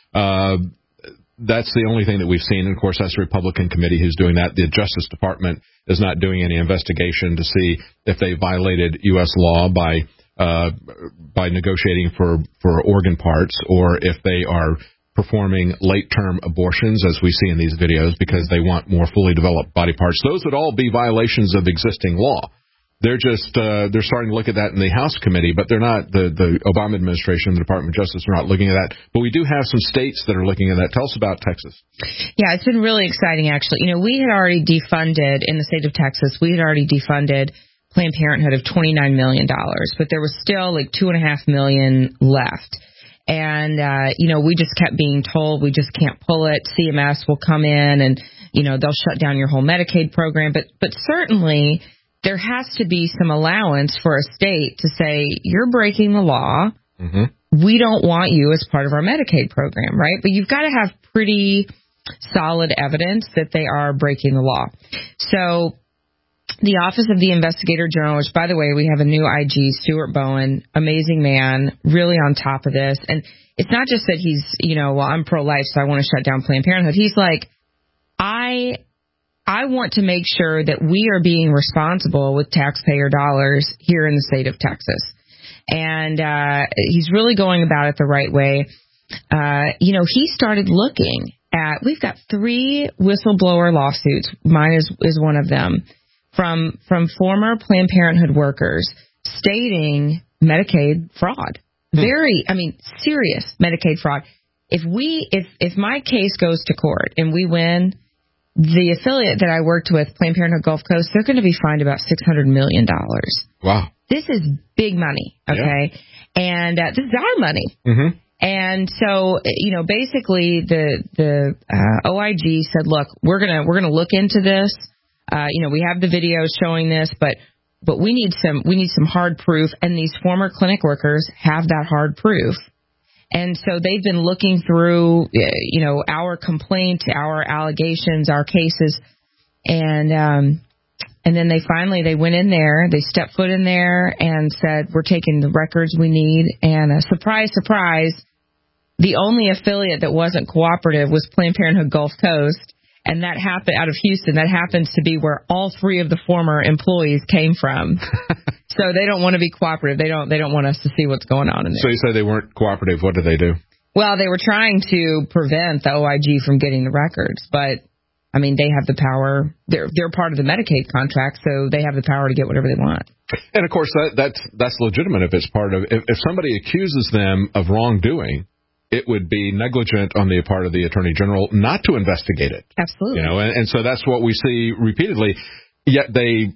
That's the only thing that we've seen. And, of course, that's the Republican committee who's doing that. The Justice Department is not doing any investigation to see if they violated U.S. law by negotiating for organ parts or if they are performing late-term abortions, as we see in these videos, because they want more fully developed body parts. Those would all be violations of existing law. They're just they're starting to look at that in the House committee, but they're not. The Obama administration, the Department of Justice, are not looking at that. But we do have some states that are looking at that. Tell us about Texas. Yeah, it's been really exciting, actually. We had already defunded in the state of Texas. We had already defunded Planned Parenthood of $29 million, but there was still like $2.5 million left. And, we just kept being told we just can't pull it. CMS will come in and, they'll shut down your whole Medicaid program. But certainly there has to be some allowance for a state to say, you're breaking the law. We don't want you as part of our Medicaid program, right? But you've got to have pretty solid evidence that they are breaking the law. So the Office of the Investigator General, which, by the way, we have a new IG, Stuart Bowen, amazing man, really on top of this. And it's not just that he's, I'm pro-life, so I want to shut down Planned Parenthood. He's like, I want to make sure that we are being responsible with taxpayer dollars here in the state of Texas. And he's really going about it the right way. He started looking at, we've got 3 whistleblower lawsuits. Mine is one of them. From former Planned Parenthood workers stating Medicaid fraud. Serious Medicaid fraud. If my case goes to court and we win, the affiliate that I worked with, Planned Parenthood Gulf Coast, they're going to be fined about $600 million. Wow. This is big money, okay? Yeah. And this is our money. And so, basically the OIG said, look, we're gonna look into this. We have the videos showing this, but we need some hard proof, and these former clinic workers have that hard proof. And so they've been looking through, our complaint, our allegations, our cases, and then they went in there, they stepped foot in there and said, we're taking the records we need. And surprise, surprise, the only affiliate that wasn't cooperative was Planned Parenthood Gulf Coast. And that happened out of Houston. That happens to be where all 3 of the former employees came from. So they don't want to be cooperative. They don't want us to see what's going on in there. So you say they weren't cooperative. What did they do? Well, they were trying to prevent the OIG from getting the records. But, they have the power. They're part of the Medicaid contract, so they have the power to get whatever they want. And, of course, that's legitimate if it's part of – if somebody accuses them of wrongdoing, it would be negligent on the part of the Attorney General not to investigate it. Absolutely. And so that's what we see repeatedly. Yet they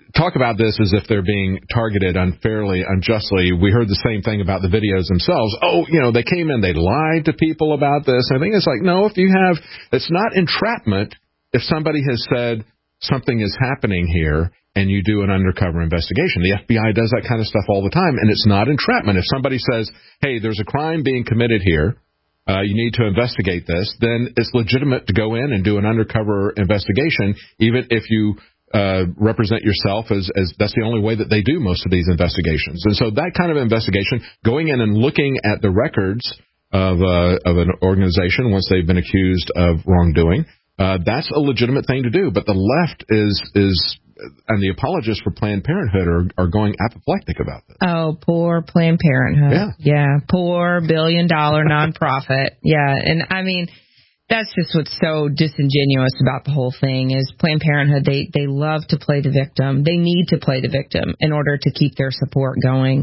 talk about this as if they're being targeted unfairly, unjustly. We heard the same thing about the videos themselves. Oh, they came in, they lied to people about this. I think it's like, no, it's not entrapment if somebody has said something is happening here and you do an undercover investigation. The FBI does that kind of stuff all the time, and it's not entrapment. If somebody says, hey, there's a crime being committed here, you need to investigate this, then it's legitimate to go in and do an undercover investigation, even if you represent yourself as that's the only way that they do most of these investigations. And so that kind of investigation, going in and looking at the records of an organization once they've been accused of wrongdoing, that's a legitimate thing to do. But the left is and the apologists for Planned Parenthood are going apoplectic about this. Oh, poor Planned Parenthood. Yeah, poor billion-dollar nonprofit. Yeah, and I mean, that's just what's so disingenuous about the whole thing is Planned Parenthood, they love to play the victim. They need to play the victim in order to keep their support going.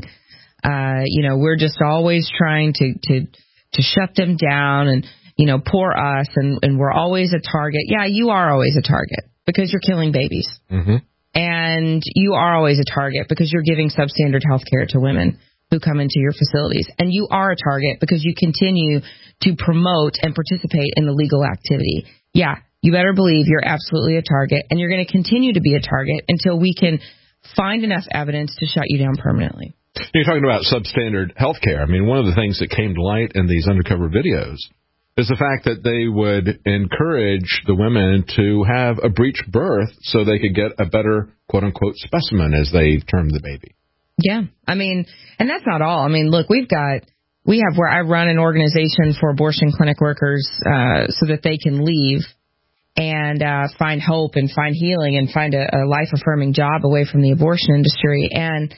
We're just always trying to shut them down and, poor us, and we're always a target. Yeah, you are always a target because you're killing babies. Mm-hmm. And you are always a target because you're giving substandard health care to women who come into your facilities. And you are a target because you continue to promote and participate in illegal activity. Yeah, you better believe you're absolutely a target, and you're going to continue to be a target until we can find enough evidence to shut you down permanently. You're talking about substandard health care. I mean, one of the things that came to light in these undercover videos is the fact that they would encourage the women to have a breech birth so they could get a better, quote-unquote, specimen, as they term the baby. Yeah, I mean, and that's not all. I mean, look, we have where I run an organization for abortion clinic workers so that they can leave and find hope and find healing and find a life-affirming job away from the abortion industry. And,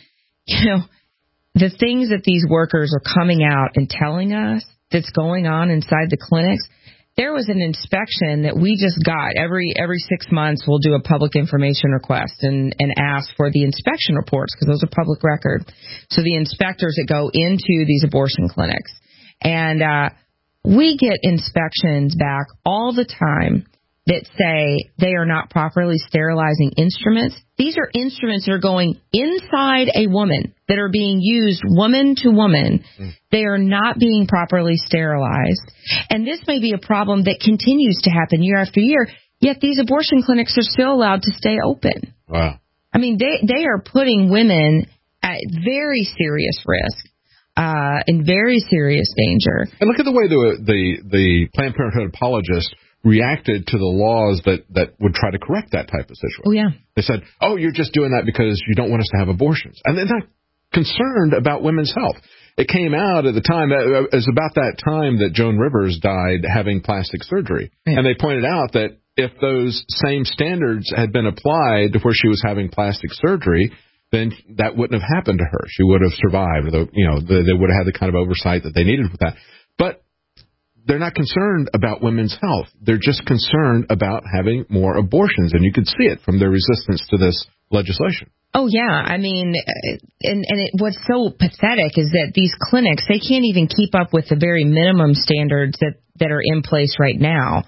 the things that these workers are coming out and telling us that's going on inside the clinics, there was an inspection that we just got. Every 6 months, we'll do a public information request and ask for the inspection reports because those are public record. So the inspectors that go into these abortion clinics. And we get inspections back all the time that say they are not properly sterilizing instruments. These are instruments that are going inside a woman that are being used woman to woman. They are not being properly sterilized. And this may be a problem that continues to happen year after year, yet these abortion clinics are still allowed to stay open. Wow. I mean, they are putting women at very serious risk, in very serious danger. And look at the way the Planned Parenthood apologists reacted to the laws that would try to correct that type of situation. Oh, yeah. They said, oh, you're just doing that because you don't want us to have abortions. And they're not concerned about women's health. It came out at the time, it was about that time that Joan Rivers died having plastic surgery. Yeah. And they pointed out that if those same standards had been applied to where she was having plastic surgery, then that wouldn't have happened to her. She would have survived. They would have had the kind of oversight that they needed with that. But they're not concerned about women's health. They're just concerned about having more abortions, and you can see it from their resistance to this legislation. Oh, yeah. I mean, what's so pathetic is that these clinics, they can't even keep up with the very minimum standards that are in place right now.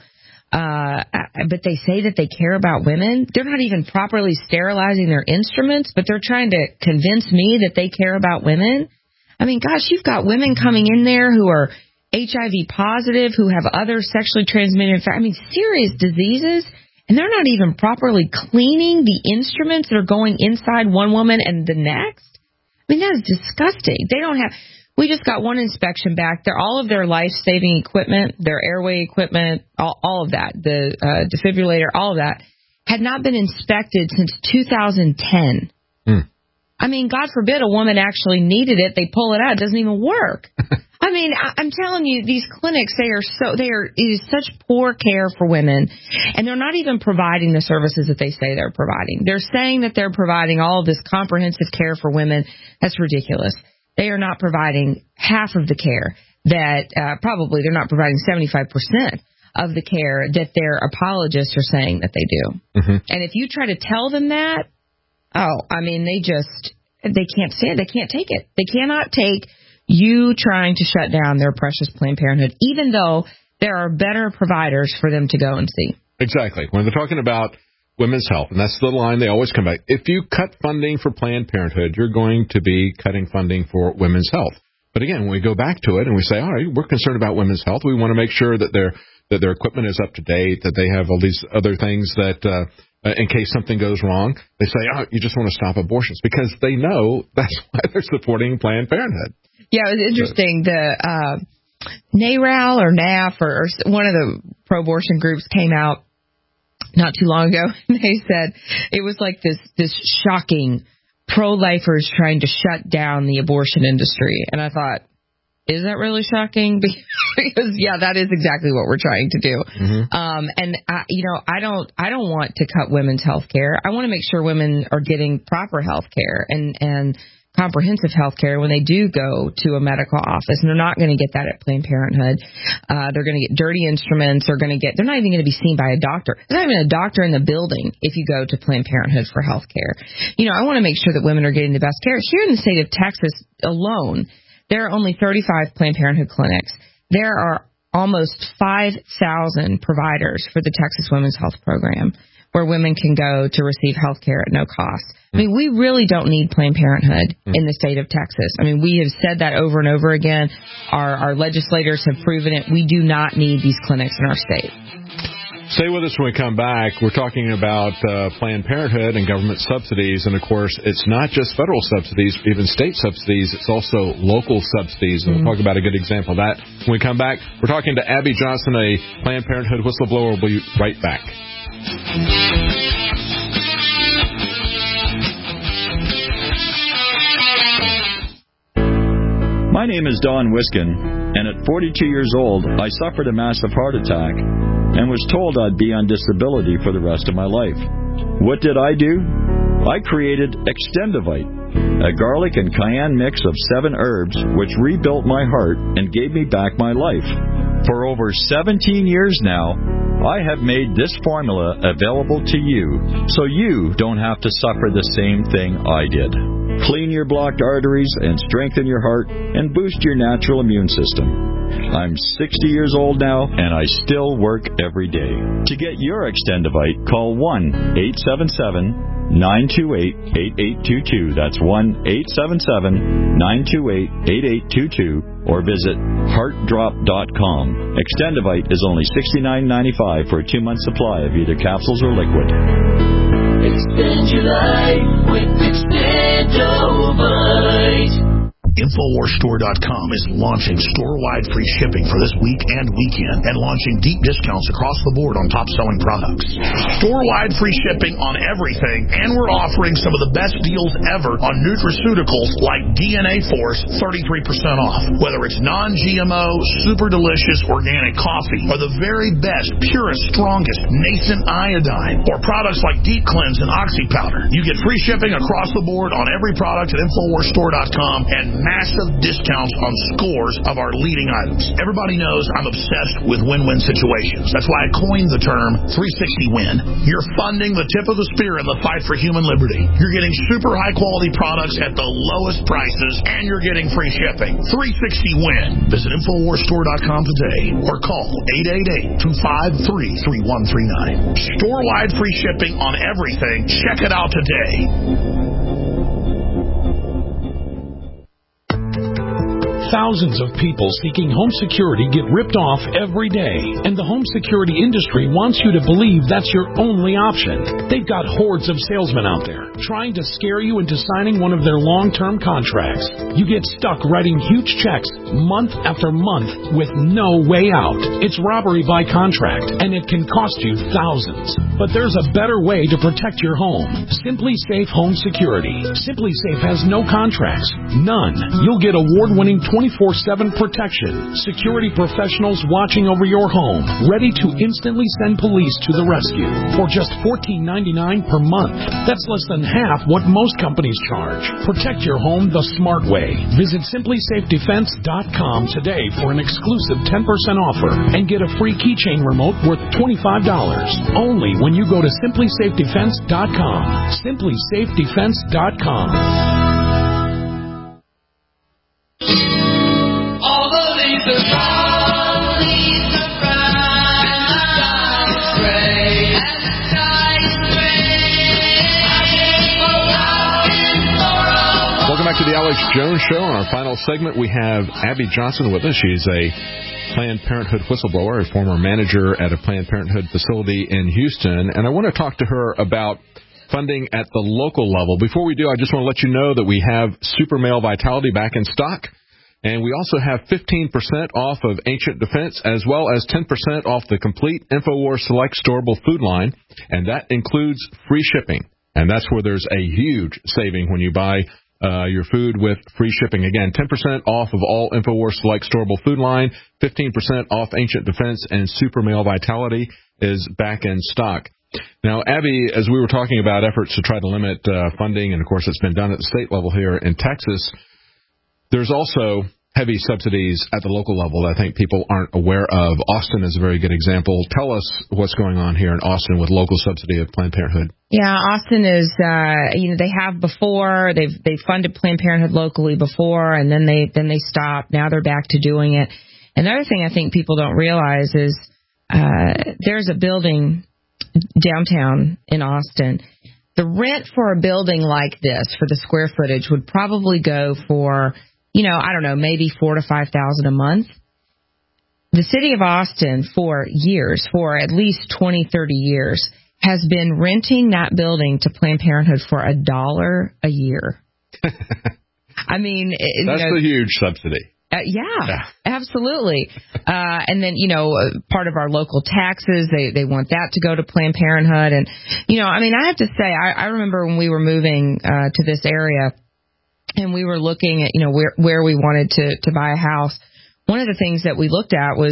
But they say that they care about women. They're not even properly sterilizing their instruments, but they're trying to convince me that they care about women. I mean, gosh, you've got women coming in there who are HIV positive, who have other sexually transmitted, serious diseases, and they're not even properly cleaning the instruments that are going inside one woman and the next. I mean, that is disgusting. We just got one inspection back. All of their life-saving equipment, their airway equipment, all of that, the defibrillator, all of that, had not been inspected since 2010. I mean, God forbid a woman actually needed it. They pull it out. It doesn't even work. I mean, I'm telling you, these clinics, it is such poor care for women, and they're not even providing the services that they say they're providing. They're saying that they're providing all of this comprehensive care for women. That's ridiculous. They are not providing half of the care that, probably they're not providing 75% of the care that their apologists are saying that they do. Mm-hmm. And if you try to tell them that, they can't stand it. They can't take it. They cannot take you trying to shut down their precious Planned Parenthood, even though there are better providers for them to go and see. Exactly. When they're talking about women's health, and that's the line they always come back. If you cut funding for Planned Parenthood, you're going to be cutting funding for women's health. But again, when we go back to it and we say, all right, we're concerned about women's health, we want to make sure that their equipment is up to date, that they have all these other things that in case something goes wrong, they say, oh, you just want to stop abortions, because they know that's why they're supporting Planned Parenthood. Yeah, it was interesting. The NARAL or NAF or one of the pro-abortion groups came out not too long ago, and they said it was like this shocking pro-lifers trying to shut down the abortion industry. And I thought, is that really shocking? Because that is exactly what we're trying to do. Mm-hmm. And I don't want to cut women's health care. I want to make sure women are getting proper health care and comprehensive health care when they do go to a medical office. And they're not going to get that at Planned Parenthood. They're going to get dirty instruments. They're not even going to be seen by a doctor. There's not even a doctor in the building if you go to Planned Parenthood for health care. I want to make sure that women are getting the best care. Here in the state of Texas alone, there are only 35 Planned Parenthood clinics. There are almost 5,000 providers for the Texas Women's Health Program where women can go to receive health care at no cost. I mean, we really don't need Planned Parenthood in the state of Texas. I mean, we have said that over and over again. Our legislators have proven it. We do not need these clinics in our state. Stay with us when we come back. We're talking about Planned Parenthood and government subsidies. And, of course, it's not just federal subsidies, even state subsidies. It's also local subsidies. And we'll talk about a good example of that. When we come back, we're talking to Abby Johnson, a Planned Parenthood whistleblower. We'll be right back. My name is Don Wiskin, and at 42 years old, I suffered a massive heart attack and was told I'd be on disability for the rest of my life. What did I do? I created Extendivite, a garlic and cayenne mix of 7 herbs which rebuilt my heart and gave me back my life. For over 17 years now, I have made this formula available to you so you don't have to suffer the same thing I did. Clean your blocked arteries and strengthen your heart and boost your natural immune system. I'm 60 years old now, and I still work every day. To get your Extendivite, call 1-877-928-8822. That's 1-877-928-8822. Or visit heartdrop.com. Extendivite is only $69.95 for a 2-month supply of either capsules or liquid. Extend your life with Extendovite. InfoWarsStore.com is launching store-wide free shipping for this week and weekend and launching deep discounts across the board on top-selling products. Store-wide free shipping on everything, and we're offering some of the best deals ever on nutraceuticals like DNA Force, 33% off. Whether it's non-GMO, super delicious organic coffee, or the very best, purest, strongest nascent iodine, or products like Deep Cleanse and Oxy Powder, you get free shipping across the board on every product at InfoWarsStore.com and massive discounts on scores of our leading items. Everybody knows I'm obsessed with win-win situations. That's why I coined the term 360 Win. You're funding the tip of the spear in the fight for human liberty. You're getting super high-quality products at the lowest prices, and you're getting free shipping. 360 Win. Visit InfoWarsStore.com today or call 888-253-3139. Store-wide free shipping on everything. Check it out today. Thousands of people seeking home security get ripped off every day, and the home security industry wants you to believe that's your only option. They've got hordes of salesmen out there trying to scare you into signing one of their long-term contracts. You get stuck writing huge checks month after month with no way out. It's robbery by contract, and it can cost you thousands. But there's a better way to protect your home. Simply Safe Home Security. Simply Safe has no contracts. None. You'll get award-winning 24/7 protection. Security professionals watching over your home, ready to instantly send police to the rescue for just $14.99 per month. That's less than half what most companies charge. Protect your home the smart way. Visit SimplySafeDefense.com today for an exclusive 10% offer and get a free keychain remote worth $25. Only when you go to SimplySafeDefense.com. SimplySafeDefense.com. All the leaves are brown, and the sky is gray, and the sky is gray. Alex Jones Show. On our final segment, we have Abby Johnson with us. She's a Planned Parenthood whistleblower, a former manager at a Planned Parenthood facility in Houston. And I want to talk to her about funding at the local level. Before we do, I just want to let you know that we have Super Male Vitality back in stock. And we also have 15% off of Ancient Defense, as well as 10% off the complete InfoWars Select Storable Food line. And that includes free shipping. And that's where there's a huge saving when you buy your food with free shipping. Again, 10% off of all InfoWars Select Storable Food line, 15% off Ancient Defense, and Super Male Vitality is back in stock. Now, Abby, as we were talking about efforts to try to limit funding, and of course it's been done at the state level here in Texas, there's also heavy subsidies at the local level that I think people aren't aware of. Austin is a very good example. Tell us what's going on here in Austin with local subsidy of Planned Parenthood. Yeah, Austin is, they have before, they've funded Planned Parenthood locally before, and then they stopped. Now they're back to doing it. Another thing I think people don't realize is there's a building downtown in Austin. The rent for a building like this, for the square footage, would probably go for, I don't know, maybe $4,000 to $5,000 a month. The city of Austin for years, for at least 20, 30 years, has been renting that building to Planned Parenthood for $1 a year. I mean, that's a huge subsidy. Yeah, absolutely. And then, part of our local taxes, they want that to go to Planned Parenthood. And, I have to say, I remember when we were moving to this area, and we were looking at, where we wanted to buy a house. One of the things that we looked at was,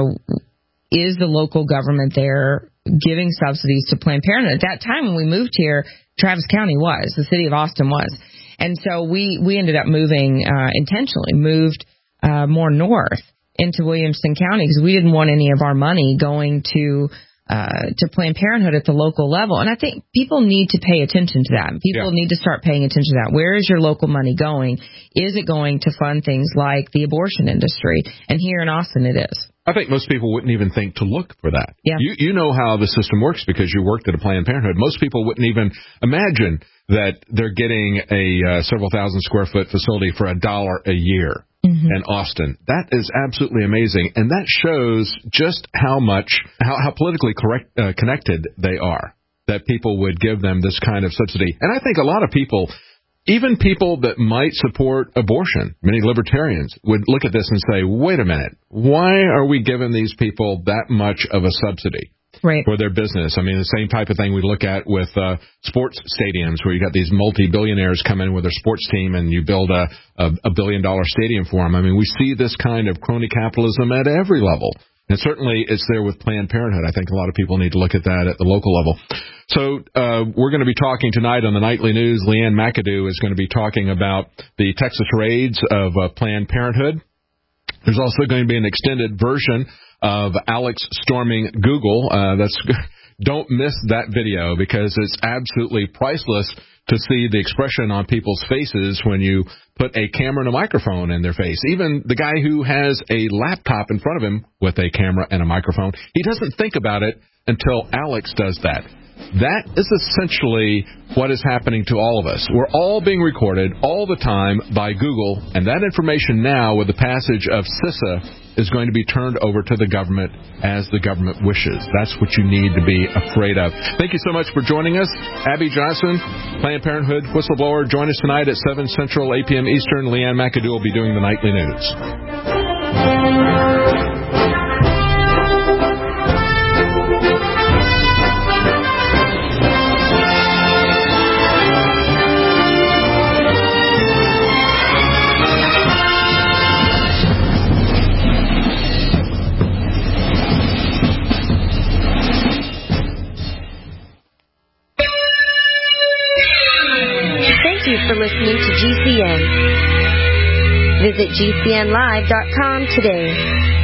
is the local government there giving subsidies to Planned Parenthood? At that time when we moved here, Travis County was, the city of Austin was. And so we ended up moving, intentionally moved more north into Williamson County because we didn't want any of our money going to Planned Parenthood at the local level. And I think people need to pay attention to that. People need to start paying attention to that. Where is your local money going? Is it going to fund things like the abortion industry? And here in Austin it is. I think most people wouldn't even think to look for that. Yeah. You know how the system works because you worked at a Planned Parenthood. Most people wouldn't even imagine that they're getting a several thousand square foot facility for $1 a year. In Austin. That is absolutely amazing, and that shows just how politically connected they are, that people would give them this kind of subsidy. And I think a lot of people, even people that might support abortion, many libertarians, would look at this and say, wait a minute, why are we giving these people that much of a subsidy? For their business. I mean, the same type of thing we look at with sports stadiums where you got these multi-billionaires come in with their sports team and you build a $1 billion stadium for them. I mean, we see this kind of crony capitalism at every level. And certainly it's there with Planned Parenthood. I think a lot of people need to look at that at the local level. So we're going to be talking tonight on the Nightly News. Leanne McAdoo is going to be talking about the Texas raids of Planned Parenthood. There's also going to be an extended version of Alex storming Google. Don't miss that video because it's absolutely priceless to see the expression on people's faces when you put a camera and a microphone in their face. Even the guy who has a laptop in front of him with a camera and a microphone, he doesn't think about it until Alex does that. That is essentially what is happening to all of us. We're all being recorded all the time by Google, and that information now, with the passage of CISA, is going to be turned over to the government as the government wishes. That's what you need to be afraid of. Thank you so much for joining us. Abby Johnson, Planned Parenthood whistleblower. Join us tonight at 7 Central, 8 p.m. Eastern. Leanne McAdoo will be doing the Nightly News. For listening to GCN. Visit GCNlive.com today.